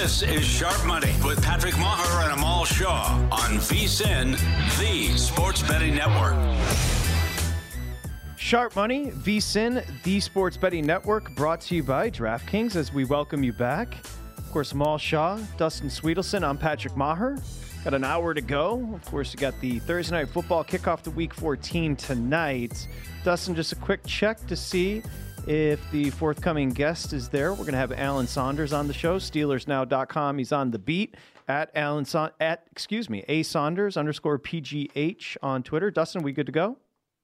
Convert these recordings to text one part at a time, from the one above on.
This is Sharp Money with Patrick Maher and Amal Shaw on VSiN, the Sports Betting Network. Sharp Money, VSiN, the Sports Betting Network, brought to you by DraftKings as we welcome you back. Of course, Amal Shaw, Dustin Sweetelson, I'm Patrick Maher. Got an hour to go. Of course, you got the Thursday Night Football kickoff to Week 14 tonight. Dustin, just a quick check to see if the forthcoming guest is there. We're going to have Alan Saunders on the show, SteelersNow.com. He's on the beat at A Saunders _PGH on Twitter. Dustin, we good to go?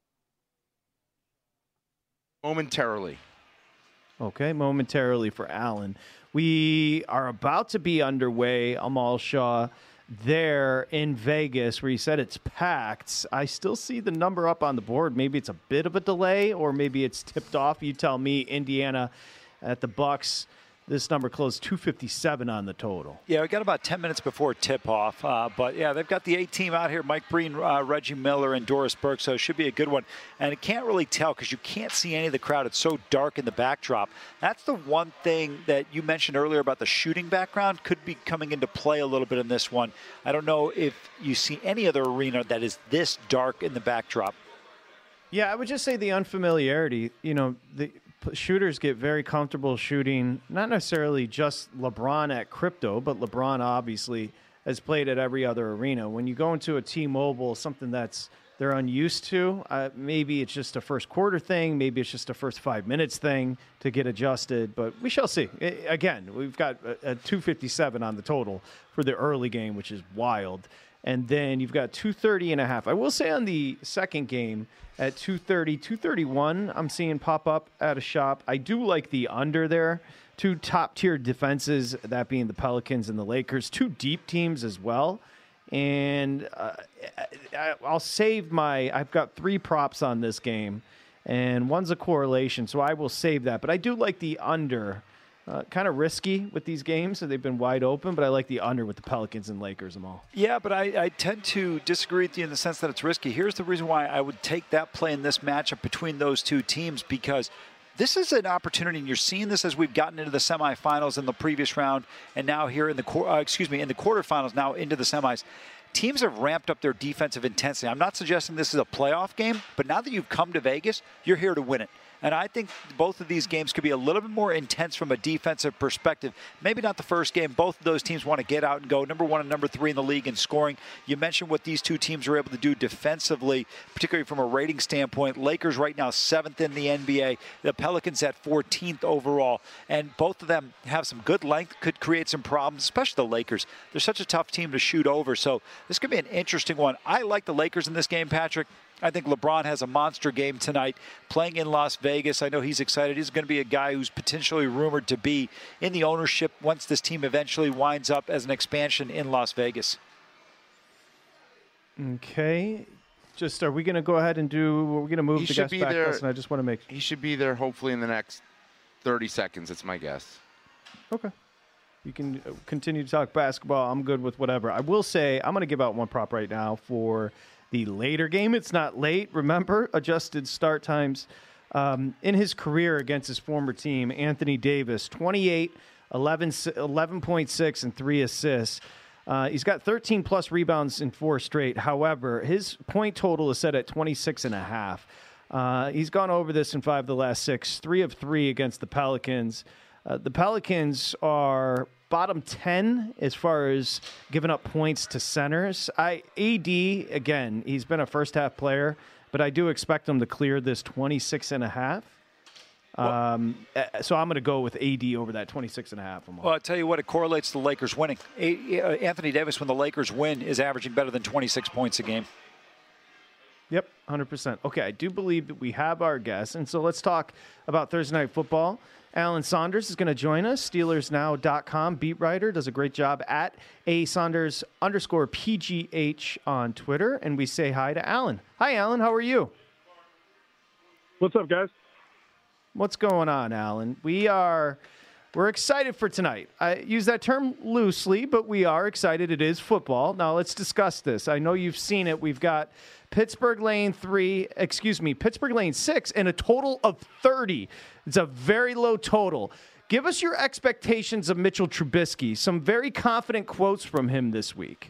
Momentarily. Okay, momentarily for Alan. We are about to be underway, Amal Shaw, there in Vegas, where you said it's packed. I still see the number up on the board. Maybe it's a bit of a delay, or maybe it's tipped off. You tell me. Indiana at the Bucks. This number closed 257 on the total. Yeah, we got about 10 minutes before tip-off. But, yeah, they've got the A-team out here, Mike Breen, Reggie Miller, and Doris Burke, so it should be a good one. And it can't really tell because you can't see any of the crowd. It's so dark in the backdrop. That's the one thing that you mentioned earlier about the shooting background could be coming into play a little bit in this one. I don't know if you see any other arena that is this dark in the backdrop. Yeah, I would just say the unfamiliarity. You know, the shooters get very comfortable shooting, not necessarily just LeBron at crypto, but LeBron obviously has played at every other arena. When you go into a T-Mobile, something that's they're unused to, maybe it's just a first quarter thing, maybe it's just a first 5 minutes thing to get adjusted, but we shall see. Again, we've got a 257 on the total for the early game, which is wild. And then you've got 230.5. I will say on the second game at 230, 231, I'm seeing pop up at a shop. I do like the under there. Two top-tier defenses, that being the Pelicans and the Lakers. Two deep teams as well. And I'll save I've got 3 props on this game, and one's a correlation, so I will save that. But I do like the under. Kind of risky with these games, so they've been wide open, but I like the under with the Pelicans and Lakers them all. Yeah, but I tend to disagree with you in the sense that it's risky. Here's the reason why I would take that play in this matchup between those two teams, because this is an opportunity, and you're seeing this as we've gotten into the semifinals in the previous round, and now here in the quarterfinals, now into the semis. Teams have ramped up their defensive intensity. I'm not suggesting this is a playoff game, but now that you've come to Vegas, you're here to win it. And I think both of these games could be a little bit more intense from a defensive perspective. Maybe not the first game. Both of those teams want to get out and go number 1 and number 3 in the league in scoring. You mentioned what these two teams are able to do defensively, particularly from a rating standpoint. Lakers right now 7th in the NBA. The Pelicans at 14th overall. And both of them have some good length, could create some problems, especially the Lakers. They're such a tough team to shoot over. So this could be an interesting one. I like the Lakers in this game, Patrick. I think LeBron has a monster game tonight playing in Las Vegas. I know he's excited. He's going to be a guy who's potentially rumored to be in the ownership once this team eventually winds up as an expansion in Las Vegas. Okay. Are we going to go ahead and we're going to move the guest back? Listen, I just want to make. He should be there hopefully in the next 30 seconds. It's my guess. Okay. You can continue to talk basketball. I'm good with whatever. I will say I'm going to give out one prop right now for the later game. It's not late. Remember, adjusted start times. In his career against his former team, Anthony Davis, 28, 11.6, and 3 assists. He's got 13-plus rebounds in 4 straight. However, his point total is set at 26.5. He's gone over this in 5 of the last 6, 3 of 3 against the Pelicans. The Pelicans are bottom 10 as far as giving up points to centers. AD, again, he's been a first-half player, but I do expect him to clear this 26.5. So I'm going to go with AD over that 26.5. Well, I'll tell you what, it correlates to the Lakers winning. Anthony Davis, when the Lakers win, is averaging better than 26 points a game. Yep, 100%. Okay, I do believe that we have our guests, and so let's talk about Thursday Night Football. Alan Saunders is going to join us, SteelersNow.com beat writer, does a great job at A Saunders _PGH on Twitter, and we say hi to Alan. Hi, Alan. How are you? What's up, guys? What's going on, Alan? We're excited for tonight. I use that term loosely, but we are excited. It is football. Now let's discuss this. I know you've seen it. We've got Pittsburgh Lane 6, and a total of 30. It's a very low total. Give us your expectations of Mitchell Trubisky. Some very confident quotes from him this week.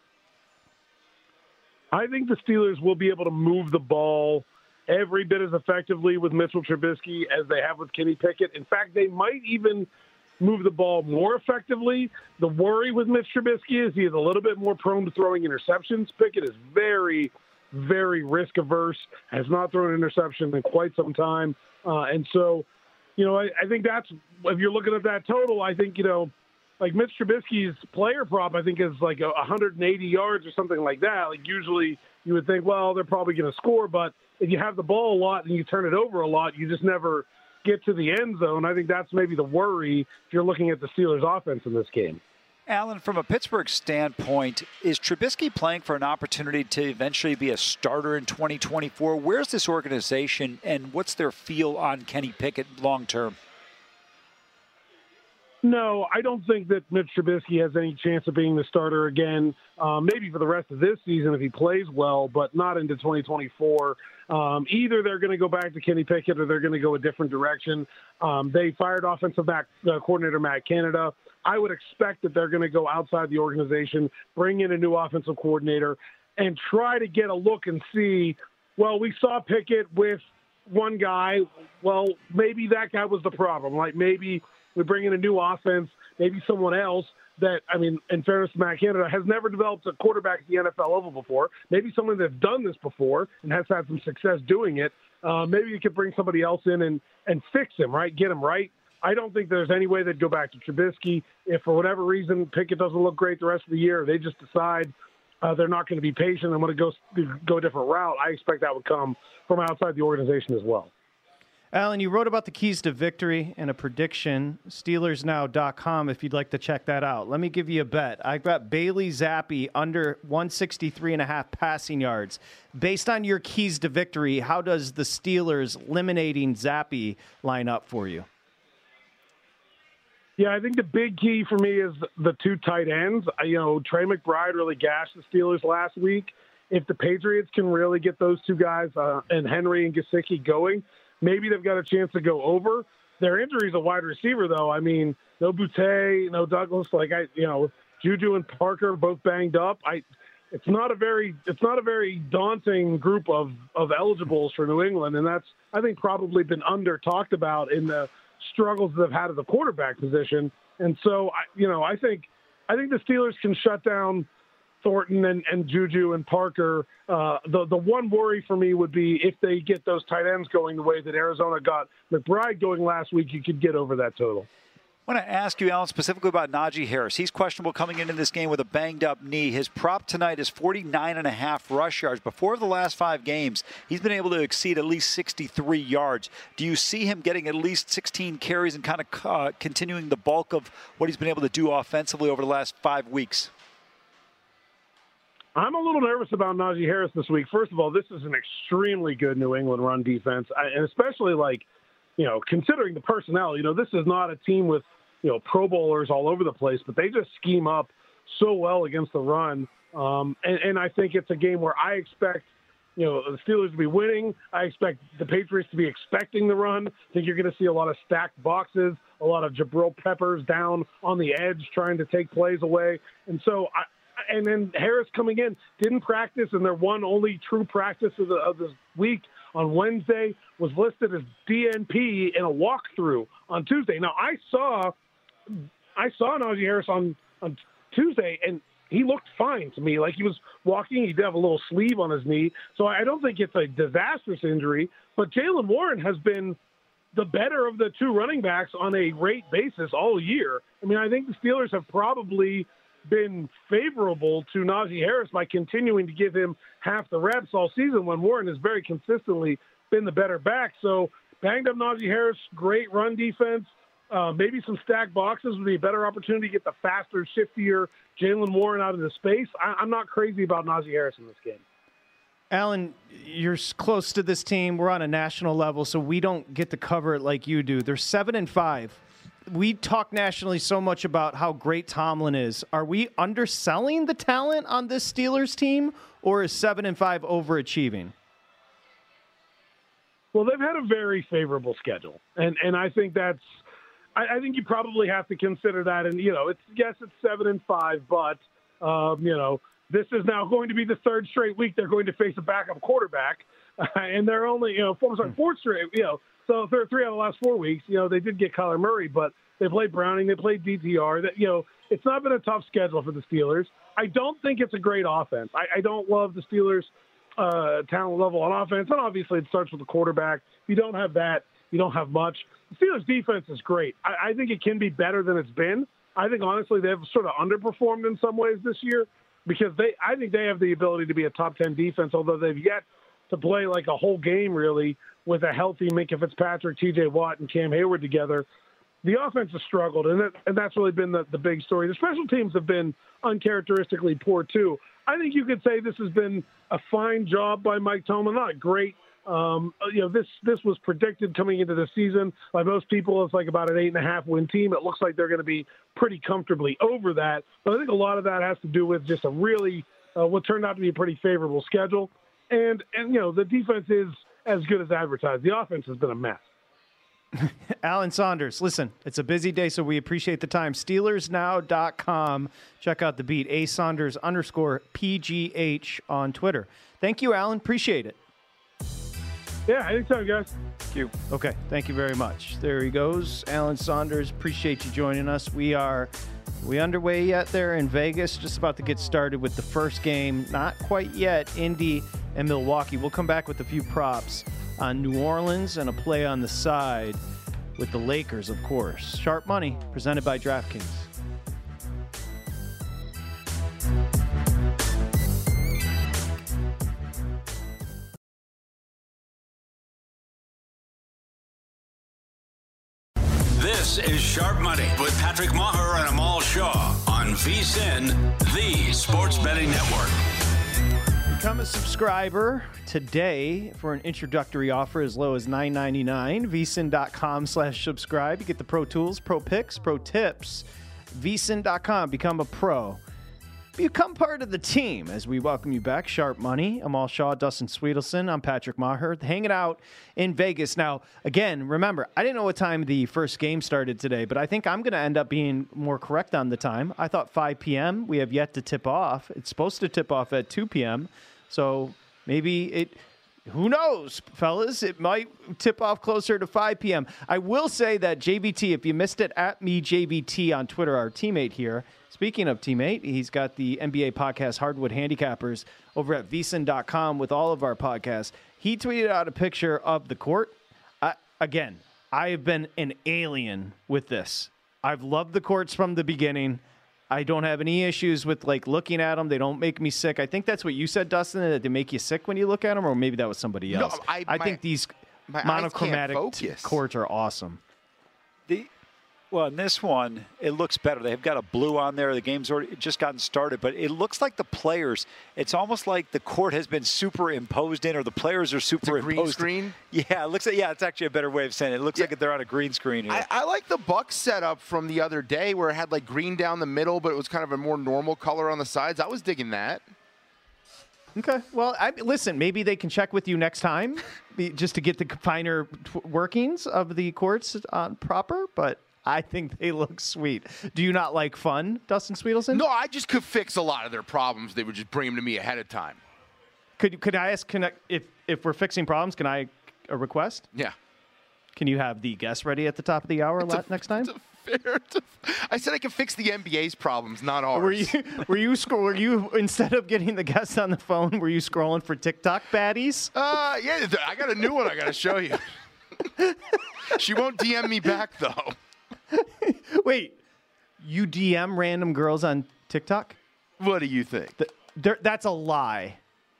I think the Steelers will be able to move the ball every bit as effectively with Mitchell Trubisky as they have with Kenny Pickett. In fact, they might even move the ball more effectively. The worry with Mitch Trubisky is he is a little bit more prone to throwing interceptions. Pickett is very, very risk averse, has not thrown an interception in quite some time. And so, I think that's, if you're looking at that total, I think, like Mitch Trubisky's player prop, I think is like 180 yards or something like that. Like usually you would think, well, they're probably going to score, but if you have the ball a lot and you turn it over a lot, you just never get to the end zone. I think that's maybe the worry if you're looking at the Steelers' offense in this game. Alan, from a Pittsburgh standpoint, is Trubisky playing for an opportunity to eventually be a starter in 2024? Where's this organization, and what's their feel on Kenny Pickett long term? No, I don't think that Mitch Trubisky has any chance of being the starter again. Maybe for the rest of this season if he plays well, but not into 2024. Either they're going to go back to Kenny Pickett or they're going to go a different direction. They fired offensive coordinator Matt Canada. I would expect that they're going to go outside the organization, bring in a new offensive coordinator, and try to get a look and see, well, we saw Pickett with one guy. Well, maybe that guy was the problem. Like maybe we bring in a new offense, maybe someone else that, in fairness to Matt Canada, has never developed a quarterback at the NFL level before. Maybe someone that's done this before and has had some success doing it. Maybe you could bring somebody else in and fix him, right? Get him right. I don't think there's any way they'd go back to Trubisky. If for whatever reason Pickett doesn't look great the rest of the year, they just decide they're not going to be patient and want to go a different route, I expect that would come from outside the organization as well. Alan, you wrote about the keys to victory and a prediction, SteelersNow.com, if you'd like to check that out. Let me give you a bet. I've got Bailey Zappi under 163.5 passing yards. Based on your keys to victory, how does the Steelers eliminating Zappi line up for you? Yeah, I think the big key for me is the two tight ends. Trey McBride really gashed the Steelers last week. If the Patriots can really get those two guys and Henry and Gesicki going, maybe they've got a chance to go over. Their injury is a wide receiver, though. No Boutte, no Douglas. Juju and Parker both banged up. It's not a very daunting group of eligibles for New England, and that's, I think, probably been under talked about in the struggles that they've had at the quarterback position. And so, I think the Steelers can shut down Thornton and Juju and Parker. The one worry for me would be if they get those tight ends going the way that Arizona got McBride going last week, you could get over that total. I want to ask you, Alan, specifically about Najee Harris. He's questionable coming into this game with a banged-up knee. His prop tonight is 49.5 rush yards. Before the last 5 games, he's been able to exceed at least 63 yards. Do you see him getting at least 16 carries and kind of continuing the bulk of what he's been able to do offensively over the last 5 weeks? I'm a little nervous about Najee Harris this week. First of all, this is an extremely good New England run defense, and especially considering the personnel. This is not a team with Pro Bowlers all over the place, but they just scheme up so well against the run. And I think it's a game where I expect the Steelers to be winning. I expect the Patriots to be expecting the run. I think you're going to see a lot of stacked boxes, a lot of Jabril Peppers down on the edge trying to take plays away. And so and then Harris coming in, didn't practice, and their one only true practice of this week on Wednesday was listed as DNP in a walkthrough on Tuesday. Now, I saw Najee Harris on Tuesday, and he looked fine to me. Like he was walking, he did have a little sleeve on his knee. So I don't think it's a disastrous injury, but Jaylen Warren has been the better of the two running backs on a rate basis all year. I think the Steelers have probably been favorable to Najee Harris by continuing to give him half the reps all season when Warren has very consistently been the better back. So banged up Najee Harris, great run defense. Maybe some stacked boxes would be a better opportunity to get the faster, shiftier Jaylen Warren out of the space. I'm not crazy about Najee Harris in this game. Alan, you're close to this team. We're on a national level, so we don't get to cover it like you do. They're 7-5. We talk nationally so much about how great Tomlin is. Are we underselling the talent on this Steelers team, or is 7-5 overachieving? Well, they've had a very favorable schedule, and I think that's I think you probably have to consider that. And, it's 7-5, but, this is now going to be the third straight week they're going to face a backup quarterback. And they're only, fourth straight, so 3 out of the last 4 weeks, they did get Kyler Murray, but they played Browning, they played DTR. That, it's not been a tough schedule for the Steelers. I don't think it's a great offense. I don't love the Steelers' talent level on offense. And obviously it starts with the quarterback. If you don't have that, you don't have much. The Steelers' defense is great. I think it can be better than it's been. I think, honestly, they've sort of underperformed in some ways this year because I think they have the ability to be a top 10 defense, although they've yet to play like a whole game, really, with a healthy Minkah Fitzpatrick, T.J. Watt, and Cam Hayward together. The offense has struggled, and that's really been the big story. The special teams have been uncharacteristically poor, too. I think you could say this has been a fine job by Mike Tomlin, not great. This was predicted coming into the season. By most people, it's like about an 8.5-win team. It looks like they're going to be pretty comfortably over that. But I think a lot of that has to do with just a really what turned out to be a pretty favorable schedule. And the defense is as good as advertised. The offense has been a mess. Alan Saunders, listen, it's a busy day, so we appreciate the time. SteelersNow.com. Check out the beat. _PGH on Twitter. Thank you, Alan. Appreciate it. Yeah, anytime, guys. Thank you. Okay, thank you very much. There he goes. Alan Saunders, appreciate you joining us. We underway yet there in Vegas? Just about to get started with the first game. Not quite yet. Indy and Milwaukee. We'll come back with a few props on New Orleans and a play on the side with the Lakers, of course. Sharp Money, presented by DraftKings. This is Sharp Money with Patrick Maher and Amal Shaw on VSiN, the Sports Betting Network. Become a subscriber today for an introductory offer as low as $9.99. VSiN.com/subscribe. You get the pro tools, pro picks, pro tips. VSiN.com. Become a pro. Become part of the team as we welcome you back. Sharp Money. Amal Shaw, Dustin Sweetelson. I'm Patrick Maher, hanging out in Vegas. Now, again, remember, I didn't know what time the first game started today, but I think I'm going to end up being more correct on the time. I thought 5 p.m. We have yet to tip off. It's supposed to tip off at 2 p.m., so maybe who knows, fellas? It might tip off closer to 5 p.m. I will say that JBT, if you missed it, at me JBT on Twitter, our teammate here. Speaking of teammate, he's got the NBA podcast Hardwood Handicappers over at VSiN.com with all of our podcasts. He tweeted out a picture of the court. Again, I have been an alien with this. I've loved the courts from the beginning. I don't have any issues with looking at them. They don't make me sick. I think that's what you said, Dustin, that they make you sick when you look at them, or maybe that was somebody else. No, I think these monochromatic courts are awesome. Well, in this one, it looks better. They've got a blue on there. The game's already just gotten started, but it looks like the players, it's almost like the court has been superimposed in, or the players are superimposed. Green screen? Yeah, it looks like, it's actually a better way of saying it. It looks like they're on a green screen here. I like the Bucks setup from the other day where it had green down the middle, but it was kind of a more normal color on the sides. I was digging that. Okay. Well, listen, maybe they can check with you next time just to get the finer workings of the courts proper, but I think they look sweet. Do you not like fun, Dustin Sweetelson? No, I just could fix a lot of their problems. They would just bring them to me ahead of time. Could I ask, if we're fixing problems, can I a request? Yeah. Can you have the guest ready at the top of the hour next time? I said I could fix the NBA's problems, not ours. Were you instead of getting the guest on the phone, were you scrolling for TikTok baddies? Yeah, I got a new one I got to show you. She won't DM me back though. Wait, you DM random girls on TikTok? What do you think? That's a lie.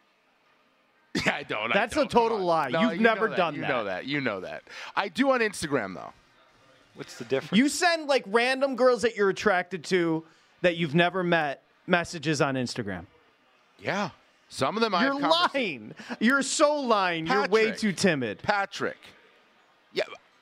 Yeah, I don't. That's a total lie. No, You've never done that. You know that. I do on Instagram, though. What's the difference? You send random girls that you're attracted to that you've never met messages on Instagram. Yeah. Some of them You're lying. You're so lying. Patrick, you're way too timid. Patrick. Yeah.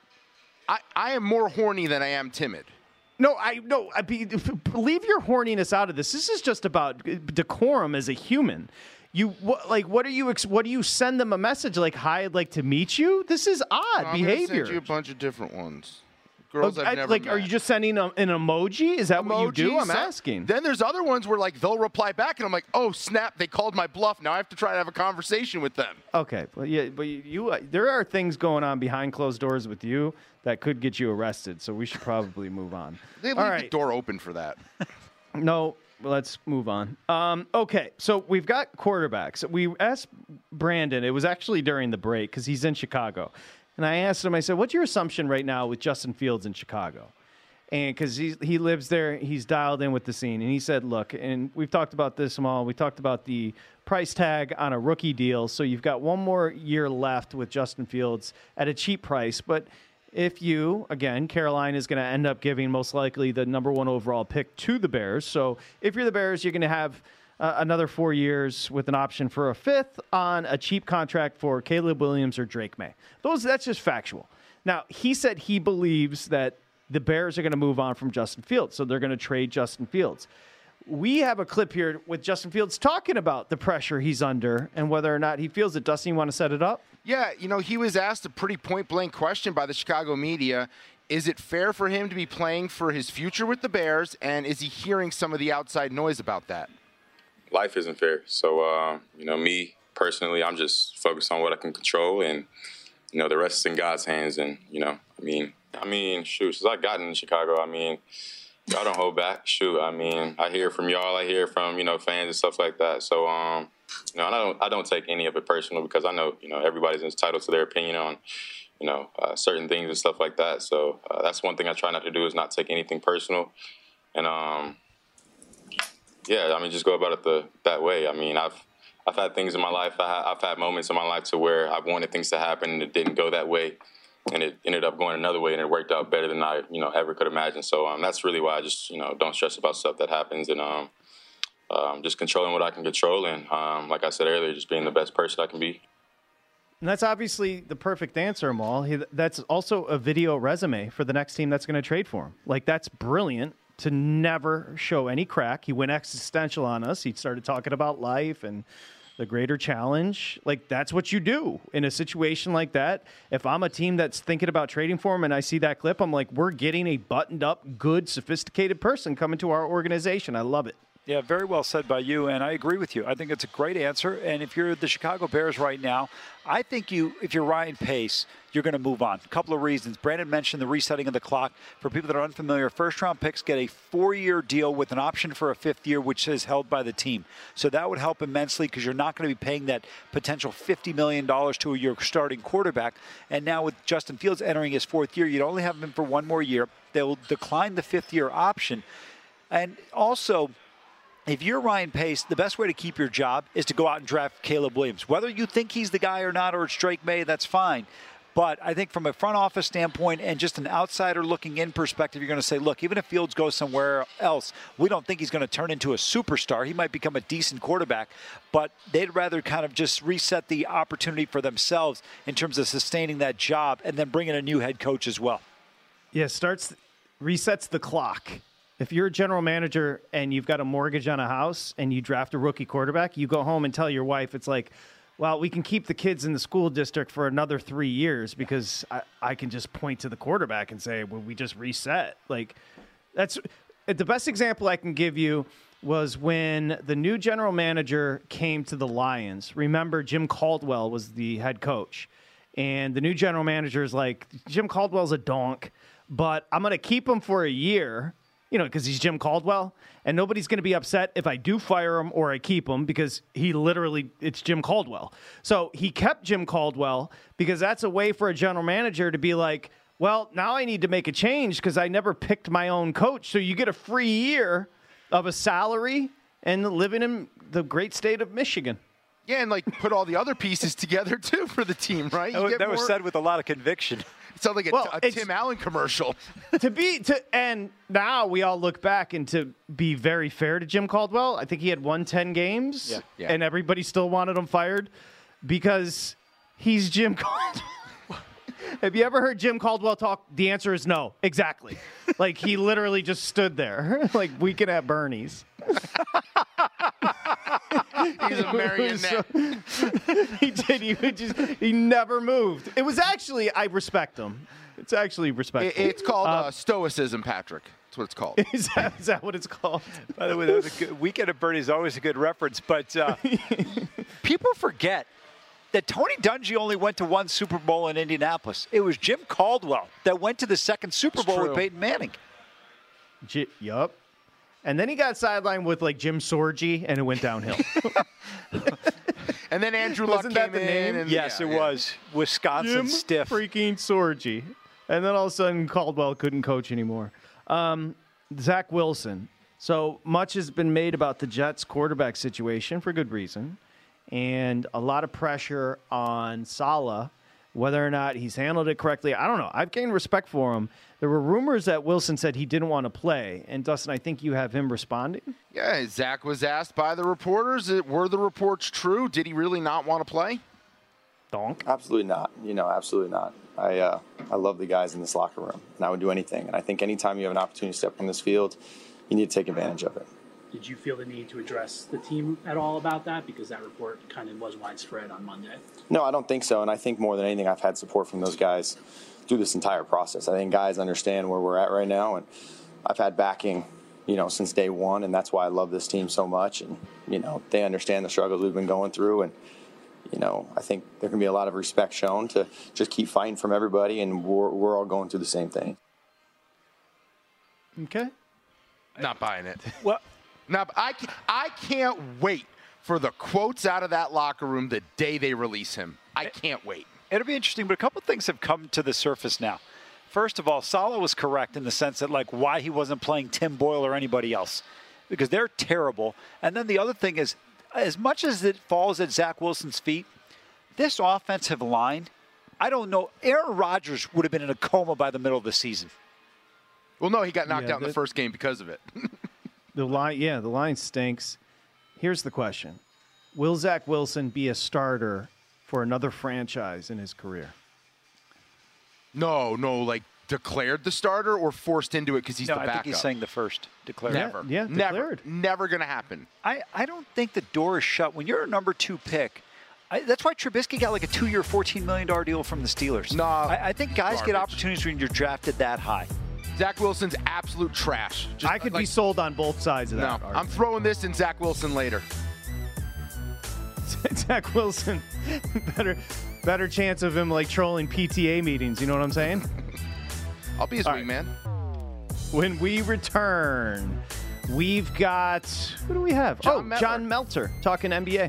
I am more horny than I am timid. No, leave your horniness out of this. This is just about decorum as a human. What do you send them a message hi, I'd like to meet you? This is odd behavior. I'm gonna send you a bunch of different ones. Girls I've never like, met. are you just sending an emoji? Is that what you do? I'm asking. Then there's other ones where like they'll reply back, and I'm like, oh snap, they called my bluff. Now I have to try to have a conversation with them. Okay, well, yeah, but there are things going on behind closed doors with you that could get you arrested. So we should probably move on. They leave the door open for that. No. Let's move on. Okay, so we've got quarterbacks. We asked Brandon, it was actually during the break because he's in Chicago. And I asked him, I said, what's your assumption right now with Justin Fields in Chicago? And because he lives there, he's dialed in with the scene. And he said, look, and we've talked about this, Amal. We talked about the price tag on a rookie deal. So you've got one more year left with Justin Fields at a cheap price. But if you, again, Carolina is going to end up giving most likely the number 1 overall pick to the Bears. So if you're the Bears, you're going to have another 4 years with an option for a 5th on a cheap contract for Caleb Williams or Drake May. That's just factual. Now, he said he believes that the Bears are going to move on from Justin Fields, so they're going to trade Justin Fields. We have a clip here with Justin Fields talking about the pressure he's under and whether or not he feels it. Doesn't he want to set it up? Yeah, he was asked a pretty point-blank question by the Chicago media. Is it fair for him to be playing for his future with the Bears, and is he hearing some of the outside noise about that? Life isn't fair. So, me personally, I'm just focused on what I can control, and, the rest is in God's hands. And, shoot, since I got in Chicago, y'all don't hold back. Shoot, I hear from y'all, I hear from, fans and stuff like that. So, I don't take any of it personal because I know, everybody's entitled to their opinion on, certain things and stuff like that. So that's one thing I try not to do is not take anything personal. And, just go about it that way. I've had things in my life. I've had moments in my life to where I've wanted things to happen and it didn't go that way. And it ended up going another way, and it worked out better than I, ever could imagine. So that's really why I just, don't stress about stuff that happens, and just controlling what I can control, and like I said earlier, just being the best person I can be. And that's obviously the perfect answer, Amal. That's also a video resume for the next team that's going to trade for him. Like, that's brilliant to never show any crack. He went existential on us. He started talking about life and the greater challenge. Like, that's what you do in a situation like that. If I'm a team that's thinking about trading for him and I see that clip, I'm like, we're getting a buttoned up, good, sophisticated person coming to our organization. I love it. Yeah, very well said by you, and I agree with you. I think it's a great answer, and if you're the Chicago Bears right now, I think if you're Ryan Pace, you're going to move on. A couple of reasons. Brandon mentioned the resetting of the clock. For people that are unfamiliar, first-round picks get a 4-year deal with an option for a 5th year, which is held by the team. So that would help immensely because you're not going to be paying that potential $50 million to your starting quarterback. And now with Justin Fields entering his 4th year, you'd only have him for 1 more year. They'll decline the 5th-year option. And also, if you're Ryan Pace, the best way to keep your job is to go out and draft Caleb Williams. Whether you think he's the guy or not, or it's Drake May, that's fine. But I think from a front office standpoint and just an outsider looking in perspective, you're going to say, look, even if Fields goes somewhere else, we don't think he's going to turn into a superstar. He might become a decent quarterback, but they'd rather kind of just reset the opportunity for themselves in terms of sustaining that job and then bring in a new head coach as well. Yeah, resets the clock. If you're a general manager and you've got a mortgage on a house and you draft a rookie quarterback, you go home and tell your wife, it's like, well, we can keep the kids in the school district for another 3 years because I can just point to the quarterback and say, well, we just reset. Like, that's the best example I can give you was when the new general manager came to the Lions. Remember, Jim Caldwell was the head coach. And the new general manager is like, Jim Caldwell's a donk, but I'm going to keep him for a year. Because he's Jim Caldwell, and nobody's going to be upset if I do fire him or I keep him because it's Jim Caldwell. So he kept Jim Caldwell because that's a way for a general manager to be like, well, now I need to make a change because I never picked my own coach. So you get a free year of a salary and living in the great state of Michigan. Yeah, and put all the other pieces together too for the team, right? That was said with a lot of conviction. It sounds like a Tim Allen commercial. And now we all look back, and to be very fair to Jim Caldwell, I think he had won 10 games, and everybody still wanted him fired because he's Jim Caldwell. Have you ever heard Jim Caldwell talk? The answer is no. Exactly. He literally just stood there, weekend at Bernie's. He's a marionette. He did. He never moved. It was actually, I respect him. It's actually respectful. It's called stoicism, Patrick. That's what it's called. Is that what it's called? By the way, that was a good, Weekend at Bernie's always a good reference, but people forget that Tony Dungy only went to one Super Bowl in Indianapolis. It was Jim Caldwell that went to the second Super Bowl with Peyton Manning. Yup. And then he got sidelined with like Jim Sorgi, and it went downhill. And then Andrew Luck came in. And, yes, it was. Wisconsin Jim stiff. Freaking Sorgi. And then all of a sudden, Caldwell couldn't coach anymore. Zach Wilson. So much has been made about the Jets quarterback situation for good reason. And a lot of pressure on Saleh, whether or not he's handled it correctly. I don't know. I've gained respect for him. There were rumors that Wilson said he didn't want to play. And, Dustin, I think you have him responding. Yeah, Zach was asked by the reporters, were the reports true? Did he really not want to play? Donk. Absolutely not. Absolutely not. I love the guys in this locker room, and I would do anything. And I think anytime you have an opportunity to step on this field, you need to take advantage of it. Did you feel the need to address the team at all about that? Because that report kind of was widespread on Monday. No, I don't think so. And I think more than anything, I've had support from those guys through this entire process. I think guys understand where we're at right now, and I've had backing, since day one, and that's why I love this team so much. And, they understand the struggles we've been going through, and I think there can be a lot of respect shown to just keep fighting from everybody, and we're all going through the same thing. Okay. Not buying it. Well, now, I can't wait for the quotes out of that locker room the day they release him. I can't wait. It'll be interesting, but a couple of things have come to the surface now. First of all, Saleh was correct in the sense that, why he wasn't playing Tim Boyle or anybody else, because they're terrible. And then the other thing is, as much as it falls at Zach Wilson's feet, this offensive line, I don't know, Aaron Rodgers would have been in a coma by the middle of the season. Well, no, he got knocked out in the first game because of it. The line stinks. Here's the question. Will Zach Wilson be a starter for another franchise in his career? No, declared the starter or forced into it because he's the backup? I think he's saying the first. Declared. Never. Yeah, declared. Never going to happen. I don't think the door is shut. When you're a number 2 pick, that's why Trubisky got a 2-year, $14 million deal from the Steelers. No, I think guys get opportunities when you're drafted that high. Zach Wilson's absolute trash. I could be sold on both sides of that. No, I'm throwing this in Zach Wilson later. Zach Wilson, better chance of him trolling PTA meetings. You know what I'm saying? I'll be his wingman. When we return, we've got, who do we have? John Meltzer talking NBA.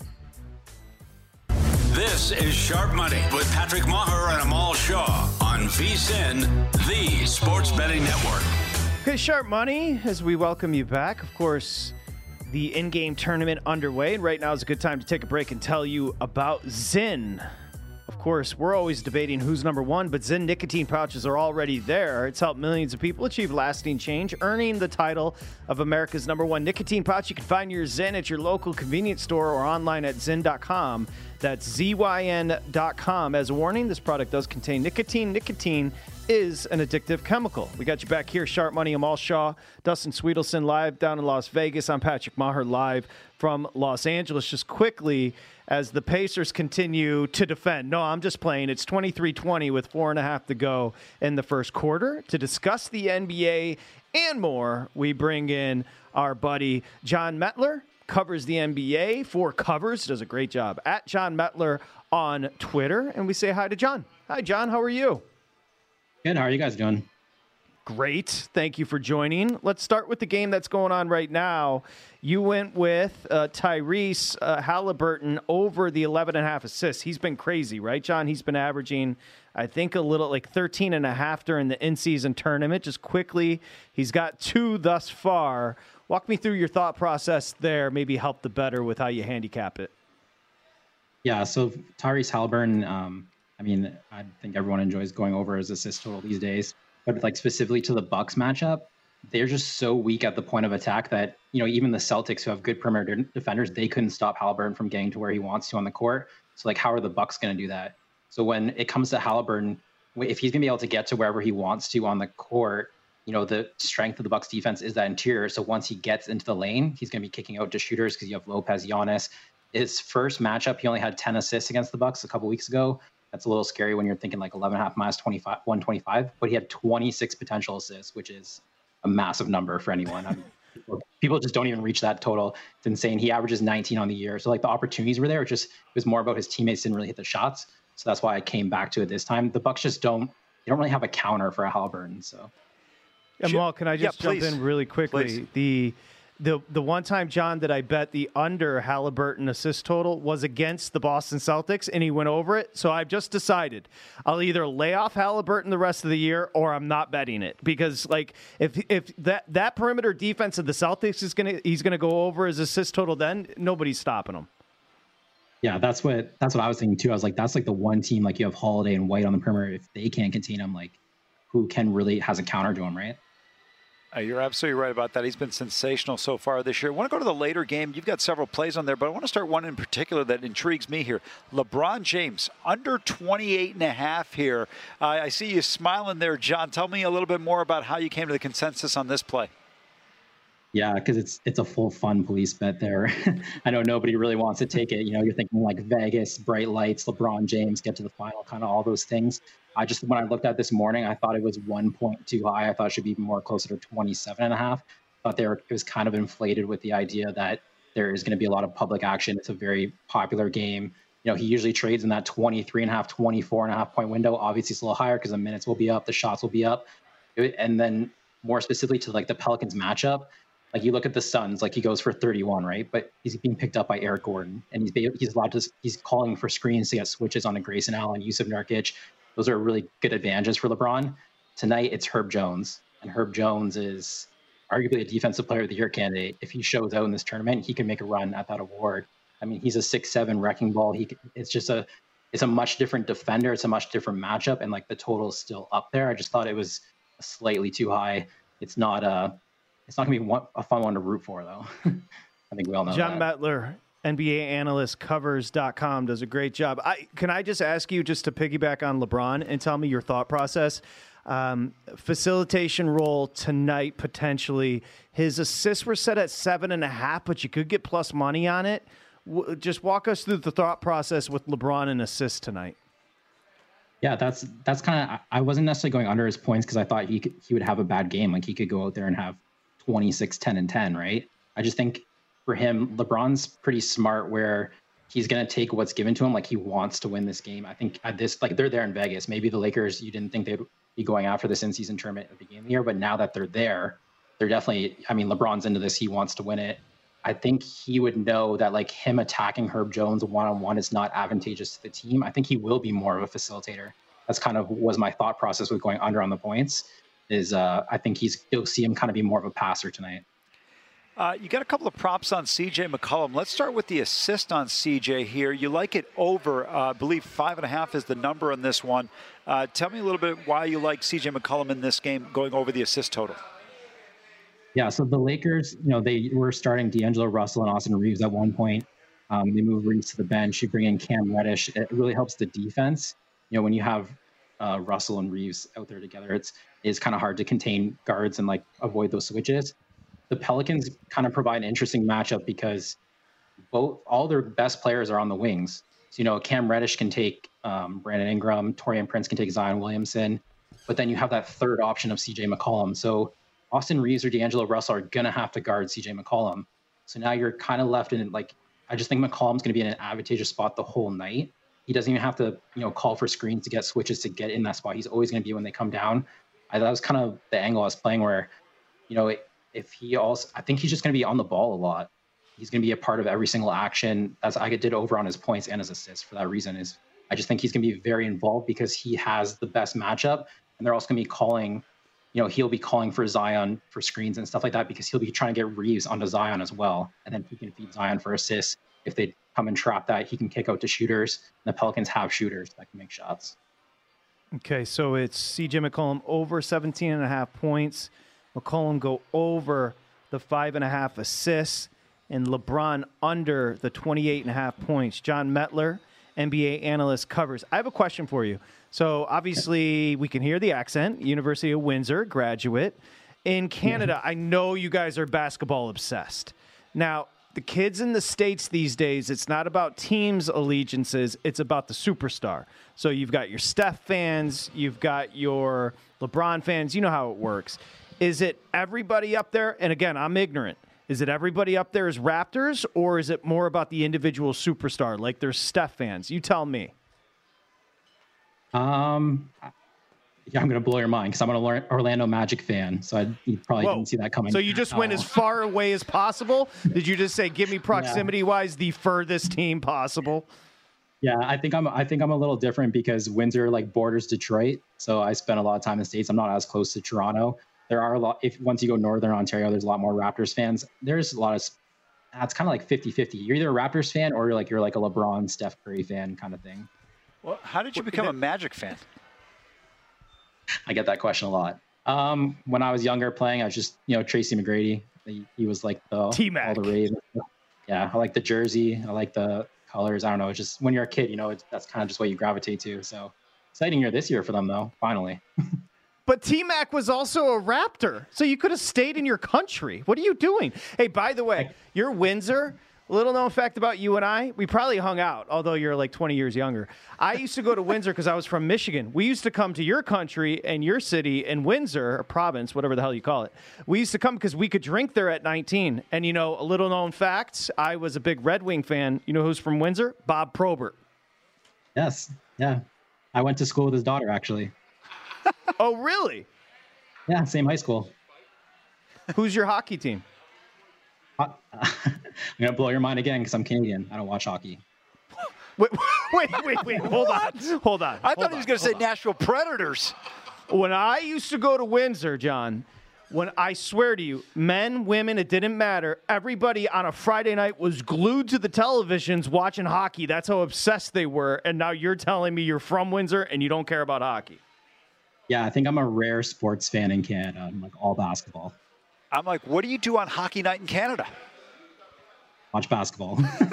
This is Sharp Money with Patrick Maher and Amal Shaw on VSiN, the Sports Betting Network. Okay, Sharp Money, as we welcome you back. Of course, the in-game tournament underway, and right now is a good time to take a break and tell you about Zyn. Of course, we're always debating who's number one, but Zyn nicotine pouches are already there. It's helped millions of people achieve lasting change, earning the title of America's #1 nicotine pouch. You can find your Zyn at your local convenience store or online at Zyn.com. That's ZYN.com. As a warning, this product does contain nicotine. Nicotine is an addictive chemical. We got you back here, Sharp Money. Amal Shaw, Dustin Sweetelson live down in Las Vegas. I'm Patrick Maher live from Los Angeles. Just quickly, as the Pacers continue to defend. No, I'm just playing. It's 23-20 with 4.5 to go in the first quarter. To discuss the NBA and more, we bring in our buddy John Metler. Covers the NBA for Covers, does a great job at John Metler on Twitter. And we say hi to John. Hi, John. How are you? Good. How are you guys doing? Great. Thank you for joining. Let's start with the game that's going on right now. You went with Tyrese Halliburton over the 11.5 assists. He's been crazy, right, John? He's been averaging, I think, a little 13.5 during the in-season tournament. Just quickly, he's got 2 thus far. Walk me through your thought process there, maybe help the better with how you handicap it. Yeah, so Tyrese Halliburton, I think everyone enjoys going over his assist total these days. But specifically to the Bucks matchup, they're just so weak at the point of attack that, even the Celtics, who have good perimeter defenders, they couldn't stop Halliburton from getting to where he wants to on the court. So how are the Bucks going to do that? So when it comes to Halliburton, if he's going to be able to get to wherever he wants to on the court, the strength of the Bucks defense is that interior. So once he gets into the lane, he's going to be kicking out to shooters because you have Lopez, Giannis. His first matchup, he only had 10 assists against the Bucks a couple weeks ago. That's a little scary when you're thinking like 11.5 minus 25, 125. But he had 26 potential assists, which is a massive number for anyone. People just don't even reach that total. It's insane. He averages 19 on the year. So like the opportunities were there. It was more about his teammates didn't really hit the shots. So that's why I came back to it this time. The Bucks just don't really have a counter for Haliburton. So. Amal, can I just jump in really quickly? Please. The one time, John, that I bet the under Haliburton assist total was against the Boston Celtics, and he went over it. So I've just decided I'll either lay off Haliburton the rest of the year, or I'm not betting it, because like if that perimeter defense of the Celtics he's gonna go over his assist total, then nobody's stopping him. Yeah, that's what I was thinking too. I was like, that's like the one team, like you have Holiday and White on the perimeter. If they can't contain him, like who can really has a counter to him, right? You're absolutely right about that. He's been sensational so far this year. I want to go to the later game. You've got several plays on there, but I want to start one in particular that intrigues me here. LeBron James, under 28.5 here. I see you smiling there, John. Tell me a little bit more about how you came to the consensus on this play. Yeah, because it's a full fun police bet there. I know nobody really wants to take it. You're thinking like Vegas, bright lights, LeBron James, get to the final, kind of all those things. When I looked at this morning, I thought it was 1 point too high. I thought it should be more closer to 27.5. Thought it was kind of inflated with the idea that there is going to be a lot of public action. It's a very popular game. He usually trades in that 23.5, 24.5 point window. Obviously, it's a little higher because the minutes will be up, the shots will be up. And then more specifically to like the Pelicans matchup, like you look at the Suns, like he goes for 31, right? But he's being picked up by Eric Gordon, and he's calling for screens to get switches on a Grayson Allen, Yusuf Nurkic. Those are really good advantages for LeBron. Tonight, it's Herb Jones, and Herb Jones is arguably a Defensive Player of the Year candidate. If he shows out in this tournament, he can make a run at that award. I mean, he's a 6'7" wrecking ball. It's a much different defender. It's a much different matchup, and like the total is still up there. I just thought it was slightly too high. It's not going to be a fun one to root for, though. I think we all know John that. Mettler, NBA analyst, covers.com, does a great job. Can I just ask you just to piggyback on LeBron and tell me your thought process? Facilitation role tonight, potentially. His assists were set at 7.5, but you could get plus money on it. Just walk us through the thought process with LeBron and assists tonight. Yeah, that's kind of, I wasn't necessarily going under his points because I thought he would have a bad game. Like he could go out there and have 26, 10, and 10, right? I just think for him, LeBron's pretty smart where he's going to take what's given to him. Like he wants to win this game. I think at this, like they're there in Vegas. Maybe the Lakers, you didn't think they'd be going after this in-season tournament at the beginning of the year, but now that they're there, they're definitely, I mean, LeBron's into this. He wants to win it. I think he would know that like him attacking Herb Jones one-on-one is not advantageous to the team. I think he will be more of a facilitator. That's kind of was my thought process with going under on the points is I think you'll see him kind of be more of a passer tonight. You got a couple of props on CJ McCollum. Let's start with the assist on CJ here. You like it over, I believe 5.5 is the number on this one. Tell me a little bit why you like CJ McCollum in this game going over the assist total. Yeah, so the Lakers, they were starting D'Angelo Russell and Austin Reeves at one point. They moved Reeves to the bench. You bring in Cam Reddish. It really helps the defense. When you have Russell and Reeves out there together, it's kind of hard to contain guards and like avoid those switches. The Pelicans kind of provide an interesting matchup because all their best players are on the wings. So, Cam Reddish can take Brandon Ingram, Taurean Prince can take Zion Williamson, but then you have that third option of CJ McCollum. So Austin Reeves or D'Angelo Russell are going to have to guard CJ McCollum. So now you're kind of left in I just think McCollum's going to be in an advantageous spot the whole night. He doesn't even have to, call for screens to get switches to get in that spot. He's always going to be when they come down. That was kind of the angle I was playing where, I think he's just going to be on the ball a lot. He's going to be a part of every single action. As I did over on his points and his assists for that reason I just think he's going to be very involved because he has the best matchup. And they're also going to be calling, he'll be calling for Zion for screens and stuff like that because he'll be trying to get Reeves onto Zion as well. And then he can feed Zion for assists. If they come and trap that, he can kick out to shooters. And the Pelicans have shooters that can make shots. Okay, so it's CJ McCollum over 17.5 points. McCollum go over the 5.5 assists, and LeBron under the 28.5 points. John Mettler, NBA analyst, covers. I have a question for you. So obviously we can hear the accent, University of Windsor graduate. In Canada, I know you guys are basketball obsessed. Now, the kids in the States these days, it's not about teams' allegiances, it's about the superstar. So you've got your Steph fans, you've got your LeBron fans, you know how it works. Is it everybody up there? And again, I'm ignorant. Is it everybody up there is Raptors, or is it more about the individual superstar? Like there's Steph fans. You tell me. Yeah, I'm going to blow your mind because I'm an Orlando Magic fan, so you probably didn't see that coming. So you just went as far away as possible? Did you just say, give me proximity-wise the furthest team possible? Yeah, I think I'm a little different because Windsor borders Detroit, so I spent a lot of time in the States. I'm not as close to Toronto. There are a lot. Once you go northern Ontario, there's a lot more Raptors fans. There's a lot of. It's kind of like 50-50. You're either a Raptors fan or you're like a LeBron, Steph Curry fan kind of thing. Well, how did you become a Magic fan? I get that question a lot. When I was younger playing, I was just, Tracy McGrady. He was like all the rave. Yeah, I like the jersey. I like the colors. I don't know. It's just when you're a kid, that's kind of just what you gravitate to. So exciting year this year for them, though, finally. But T-Mac was also a Raptor, so you could have stayed in your country. What are you doing? Hey, by the way, you're Windsor. Little known fact about you and I, we probably hung out, although you're like 20 years younger. I used to go to Windsor because I was from Michigan. We used to come to your country and your city in Windsor, or province, whatever the hell you call it. We used to come because we could drink there at 19. And, a little known fact, I was a big Red Wing fan. You know who's from Windsor? Bob Probert. Yes. Yeah. I went to school with his daughter, actually. Oh, really? Yeah, same high school. Who's your hockey team? I'm going to blow your mind again because I'm Canadian. I don't watch hockey. Wait. Hold on. I thought he was going to say Nashville Predators. When I used to go to Windsor, John, I swear to you, men, women, it didn't matter. Everybody on a Friday night was glued to the televisions watching hockey. That's how obsessed they were. And now you're telling me you're from Windsor and you don't care about hockey. Yeah, I think I'm a rare sports fan in Canada. I'm like all basketball. I'm like, what do you do on hockey night in Canada? Watch basketball.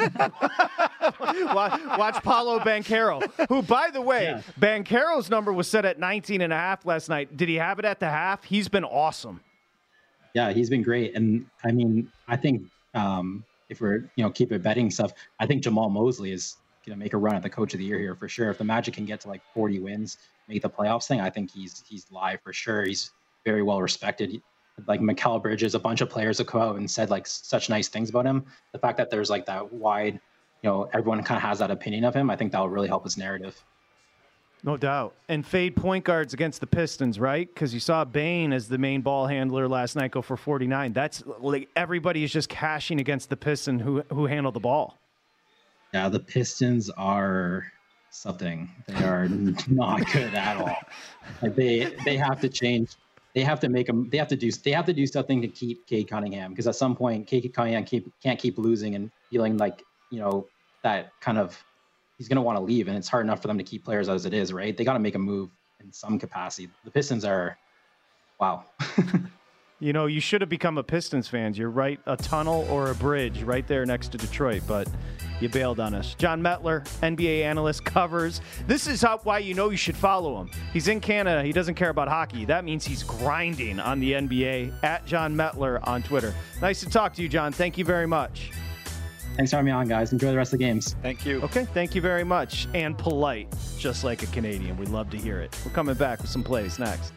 watch Paolo Banchero, who, by the way, Banchero's number was set at 19.5 last night. Did he have it at the half? He's been awesome. Yeah, he's been great. And, I think if we're, keep betting stuff, I think Jamal Mosley is going to make a run at the coach of the year here for sure. If the Magic can get to 40 wins, make the playoffs thing, I think he's live for sure. He's very well respected. Like Mikal Bridges, a bunch of players have come out and said such nice things about him. The fact that there's that wide, everyone kind of has that opinion of him. I think that will really help his narrative. No doubt. And fade point guards against the Pistons, right? Because you saw Bane as the main ball handler last night go for 49. That's everybody is just cashing against the Piston who handle the ball. Yeah, the Pistons are something. They are not good at all. They have to change. They have to make them. They have to do something to keep Cade Cunningham, because at some point Cade Cunningham can't keep losing and feeling that kind of he's going to want to leave, and it's hard enough for them to keep players as it is, right? They got to make a move in some capacity. The Pistons are, wow. You should have become a Pistons fan. You're right, a tunnel or a bridge right there next to Detroit, but you bailed on us. John Metler, NBA analyst, covers. This is why you should follow him. He's in Canada. He doesn't care about hockey. That means he's grinding on the NBA. At John Metler on Twitter. Nice to talk to you, John. Thank you very much. Thanks for having me on, guys. Enjoy the rest of the games. Thank you. Okay, thank you very much. And polite, just like a Canadian. We'd love to hear it. We're coming back with some plays next.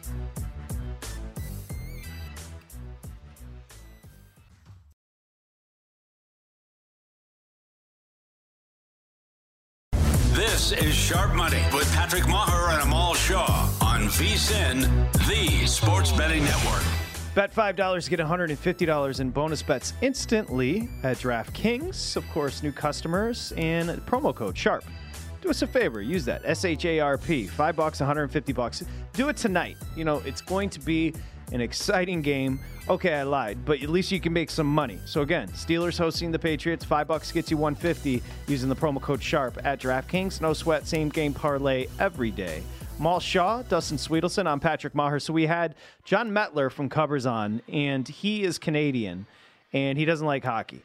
This is Sharp Money with Patrick Maher and Amal Shaw on VSiN, the Sports Betting Network. Bet $5, get $150 in bonus bets instantly at DraftKings. Of course, new customers and promo code SHARP. Do us a favor, use that, SHARP, $5, $150. Do it tonight. It's going to be an exciting game. Okay, I lied, but at least you can make some money. So again, Steelers hosting the Patriots, $5 gets you $150 using the promo code SHARP at DraftKings. No sweat, same game parlay every day. Mal Shaw, Dustin Sweetelson, I'm Patrick Maher. So we had John Metler from Covers on, and he is Canadian, and he doesn't like hockey.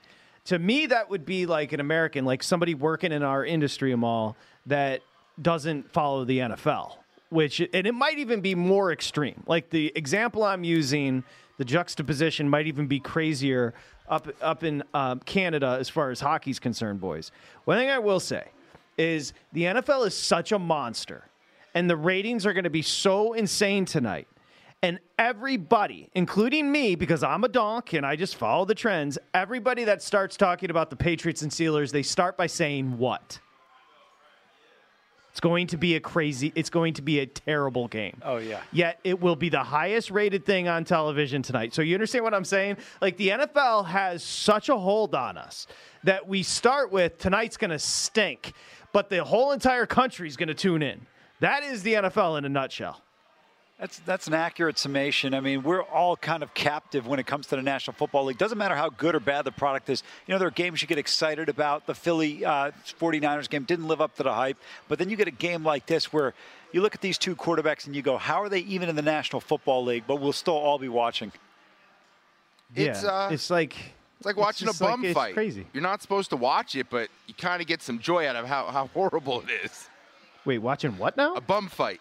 To me, that would be like an American, like somebody working in our industry mall that doesn't follow the NFL, and it might even be more extreme. Like the example I'm using, the juxtaposition might even be crazier up in Canada as far as hockey's concerned, boys. One thing I will say is the NFL is such a monster, and the ratings are going to be so insane tonight. And everybody, including me, because I'm a donk and I just follow the trends, everybody that starts talking about the Patriots and Steelers, they start by saying what? It's going to be a terrible game. Oh, yeah. Yet it will be the highest rated thing on television tonight. So you understand what I'm saying? Like the NFL has such a hold on us that we start with tonight's going to stink, but the whole entire country is going to tune in. That is the NFL in a nutshell. That's an accurate summation. I mean, we're all kind of captive when it comes to the National Football League. Doesn't matter how good or bad the product is. You know, there are games you get excited about. The Philly 49ers game didn't live up to the hype. But then you get a game like this where you look at these two quarterbacks and you go, how are they even in the National Football League? But we'll still all be watching. It's like watching a bum fight. It's crazy. You're not supposed to watch it, but you kind of get some joy out of how horrible it is. Wait, watching what now? A bum fight.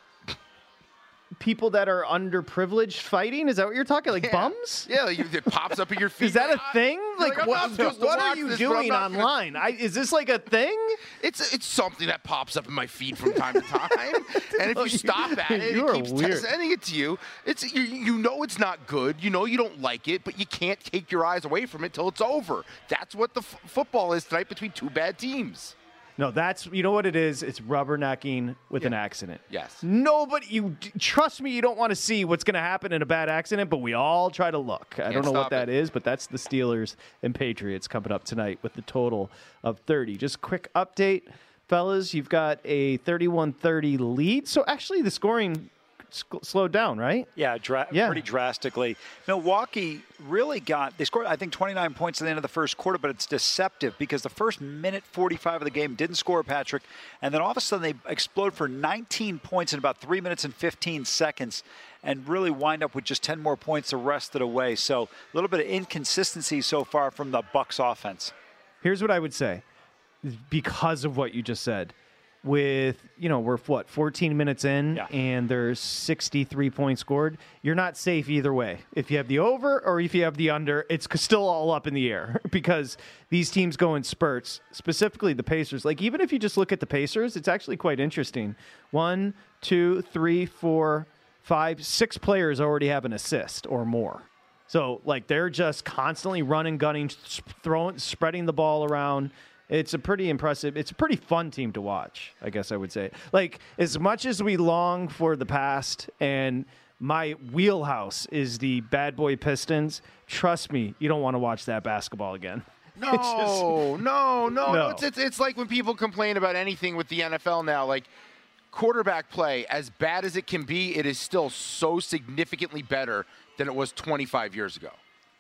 People that are underprivileged fighting? Is that what you're talking? Like bums? Yeah, like it pops up in your feed. Is that a thing? Like what are you this, doing online? Is this like a thing? It's something that pops up in my feed from time to time. And if you stop at it, it keeps sending it to you. You know it's not good. You know you don't like it, but you can't take your eyes away from it till it's over. That's what the football is tonight between two bad teams. No, you know what it is? It's rubbernecking with an accident. Yes. Nobody, trust me, you don't want to see what's going to happen in a bad accident, but we all try to look. I don't know what that is, but that's the Steelers and Patriots coming up tonight with the total of 30. Just quick update, fellas. You've got a 31-30 lead. So actually the scoring slowed down, right? Yeah, pretty drastically. Milwaukee really they scored, I think, 29 points at the end of the first quarter, but it's deceptive because the first minute 45 of the game didn't score, Patrick, and then all of a sudden they explode for 19 points in about 3 minutes and 15 seconds and really wind up with just 10 more points the rest of the way. So a little bit of inconsistency so far from the Bucs offense. Here's what I would say, because of what you just said. We're 14 minutes in, and there's 63 points scored. You're not safe either way. If you have the over or if you have the under, it's still all up in the air because these teams go in spurts, specifically the Pacers. Like, even if you just look at the Pacers, it's actually quite interesting. 1, 2, 3, 4, 5, 6 players already have an assist or more. So, like, they're just constantly running, gunning, spreading the ball around. It's a pretty impressive, it's a pretty fun team to watch, I guess I would say. Like, as much as we long for the past, and my wheelhouse is the bad boy Pistons, trust me, you don't want to watch that basketball again. No. It's like when people complain about anything with the NFL now, like quarterback play, as bad as it can be, it is still so significantly better than it was 25 years ago.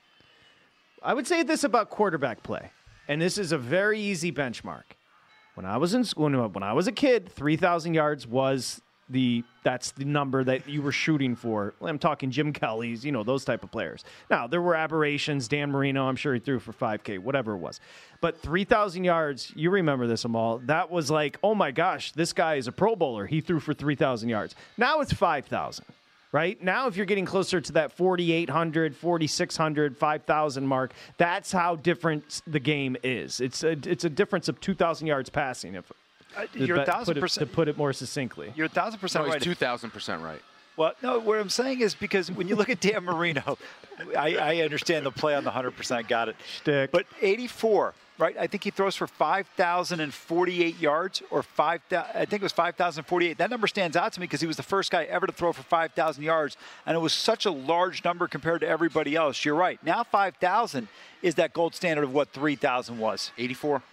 I would say this about quarterback play. And this is a very easy benchmark. When I was in school, when I was a kid, 3,000 yards was that's the number that you were shooting for. I'm talking Jim Kelly's, those type of players. Now, there were aberrations. Dan Marino, I'm sure he threw for 5K, whatever it was. But 3,000 yards, you remember this, Amal, that was like, oh my gosh, this guy is a Pro Bowler. He threw for 3,000 yards. Now it's 5,000. Right? Now, if you're getting closer to that 4,800, 4,600, 5,000 mark, that's how different the game is. It's a difference of 2,000 yards passing. You're 1,000%. To put it more succinctly. You're 1,000% right. He's 2,000% right. Well, no, what I'm saying is because when you look at Dan Marino, I understand the play on the 100%, got it. Shtick. But 84, right? I think he throws for 5,048 yards or I think it was 5,048. That number stands out to me because he was the first guy ever to throw for 5,000 yards, and it was such a large number compared to everybody else. You're right. Now 5,000 is that gold standard of what 3,000 was. 84.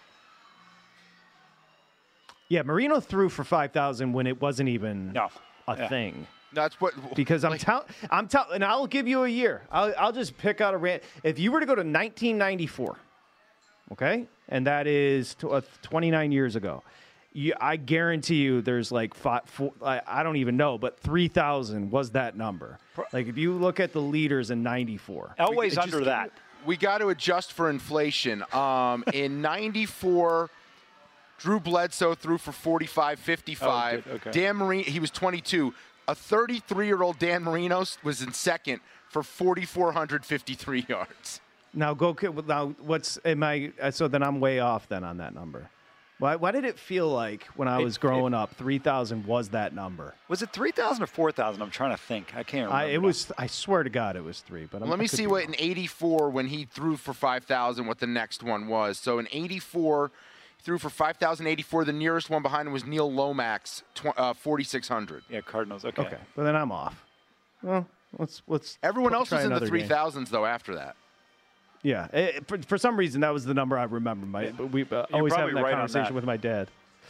Yeah, Marino threw for 5,000 when it wasn't even a thing. That's what, because I'm telling, and I'll give you a year. I'll just pick out a rant. If you were to go to 1994, okay, and that is 29 years ago, I guarantee you there's like I don't even know, but 3,000 was that number. Like if you look at the leaders in 94, Elway's under that. we got to adjust for inflation. In 94, Drew Bledsoe threw for 45-55. Oh, okay. Dan Marino, he was 22. A 33-year-old Dan Marino was in second for 4,453 yards. Now so then I'm way off then on that number. Why did it feel like when I was growing up, 3,000 was that number? Was it 3,000 or 4,000? I'm trying to think. I can't remember. I swear to God, it was 3. But let me see what in 84 when he threw for 5,000, what the next one was. So in 84, he threw for 5,084. The nearest one behind him was Neil Lomax, 4,600. Yeah, Cardinals. Okay. But then I'm off. Well, let's. Everyone else was in the 3,000s though after that. Yeah, for some reason that was the number I remember. We always have that conversation with my dad.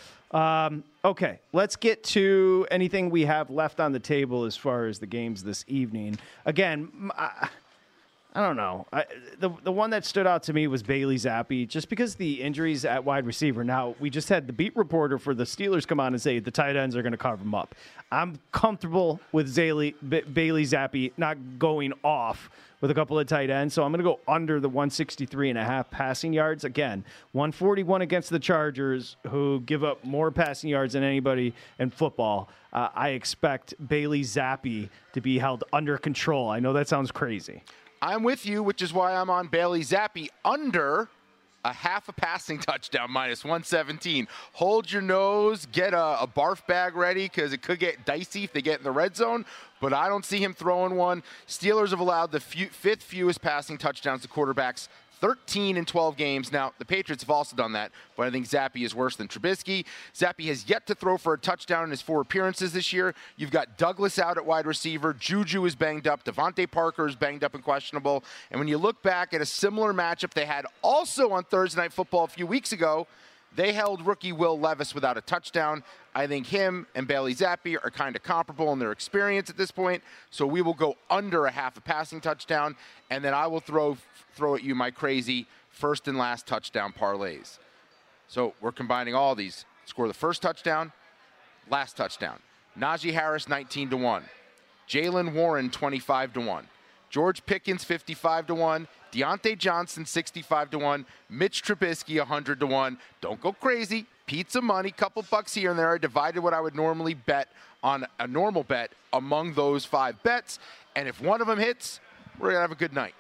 Okay, let's get to anything we have left on the table as far as the games this evening. Again, I don't know. The one that stood out to me was Bailey Zappi, just because the injuries at wide receiver. Now, we just had the beat reporter for the Steelers come on and say the tight ends are going to cover them up. I'm comfortable with Bailey Zappi not going off with a couple of tight ends, so I'm going to go under the 163.5 passing yards. Again, 141 against the Chargers, who give up more passing yards than anybody in football. I expect Bailey Zappi to be held under control. I know that sounds crazy. I'm with you, which is why I'm on Bailey Zappi under a half a passing touchdown, minus 117. Hold your nose, get a barf bag ready because it could get dicey if they get in the red zone, but I don't see him throwing one. Steelers have allowed the fifth fewest passing touchdowns to quarterbacks, 13 in 12 games. Now, the Patriots have also done that, but I think Zappi is worse than Trubisky. Zappi has yet to throw for a touchdown in his 4 appearances this year. You've got Douglas out at wide receiver. Juju is banged up. Devontae Parker is banged up and questionable. And when you look back at a similar matchup they had also on Thursday Night Football a few weeks ago, they held rookie Will Levis without a touchdown. I think him and Bailey Zappi are kind of comparable in their experience at this point, so we will go under a half a passing touchdown, and then I will throw at you my crazy first and last touchdown parlays. So we're combining all these. Score the first touchdown, last touchdown. Najee Harris, 19-1. Jaylen Warren, 25-1. George Pickens, 55-1. Deontay Johnson, 65-1. Mitch Trubisky, 100-1. Don't go crazy. Pizza money, couple bucks here and there. I divided what I would normally bet on a normal bet among those 5 bets. And if one of them hits, we're going to have a good night.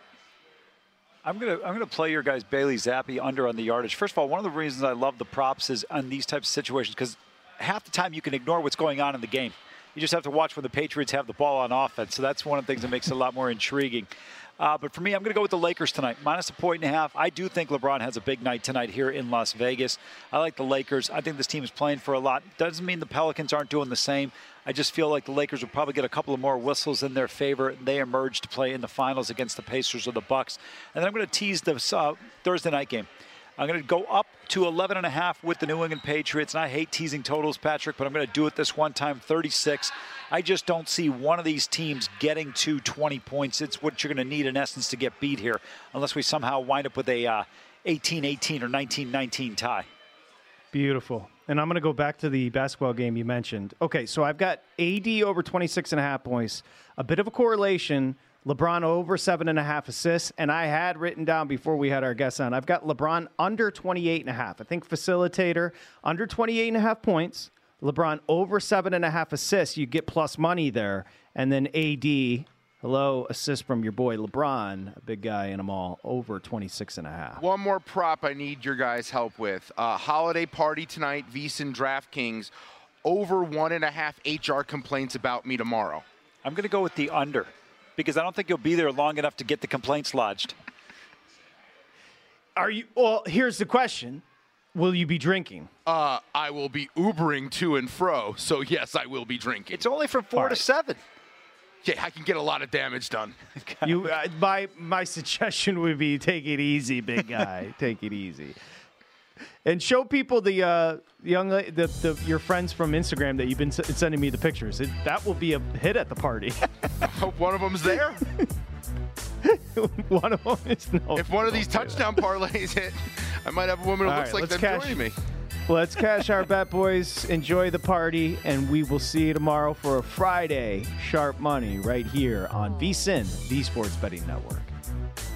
I'm gonna play your guys Bailey Zappi under on the yardage. First of all, one of the reasons I love the props is on these types of situations because half the time you can ignore what's going on in the game. You just have to watch when the Patriots have the ball on offense. So that's one of the things that makes it a lot more intriguing. But for me, I'm going to go with the Lakers tonight, minus -1.5. I do think LeBron has a big night tonight here in Las Vegas. I like the Lakers. I think this team is playing for a lot. Doesn't mean the Pelicans aren't doing the same. I just feel like the Lakers will probably get a couple of more whistles in their favor. They emerge to play in the finals against the Pacers or the Bucks. And then I'm going to tease the Thursday night game. I'm going to go up to 11.5 with the New England Patriots. And I hate teasing totals, Patrick, but I'm going to do it this one time, 36. I just don't see one of these teams getting to 20 points. It's what you're going to need, in essence, to get beat here, unless we somehow wind up with a 18-18 or 19-19 tie. Beautiful. And I'm going to go back to the basketball game you mentioned. Okay, so I've got AD over 26.5 points. A bit of a correlation. LeBron over 7.5 assists, and I had written down before we had our guests on, I've got LeBron under 28.5. I think facilitator under 28.5 points. LeBron over 7.5 assists. You get plus money there. And then AD, assist from your boy LeBron, a big guy in them all, over 26.5. One more prop I need your guys' help with. Holiday party tonight, VSiN DraftKings, over 1.5 HR complaints about me tomorrow. I'm going to go with the under, because I don't think you'll be there long enough to get the complaints lodged. Well, here's the question. Will you be drinking? I will be Ubering to and fro, so yes, I will be drinking. It's only from 4 to 7. Yeah, I can get a lot of damage done. My suggestion would be take it easy, big guy. Take it easy. And show people the your friends from Instagram that you've been sending me the pictures. That will be a hit at the party. I hope one of them's there. One of them is no. If one of these touchdown parlays hit, I might have a woman who looks like they're joining me. Let's cash our bet, boys. Enjoy the party, and we will see you tomorrow for a Friday Sharp Money right here on VSiN, the Sports Betting Network.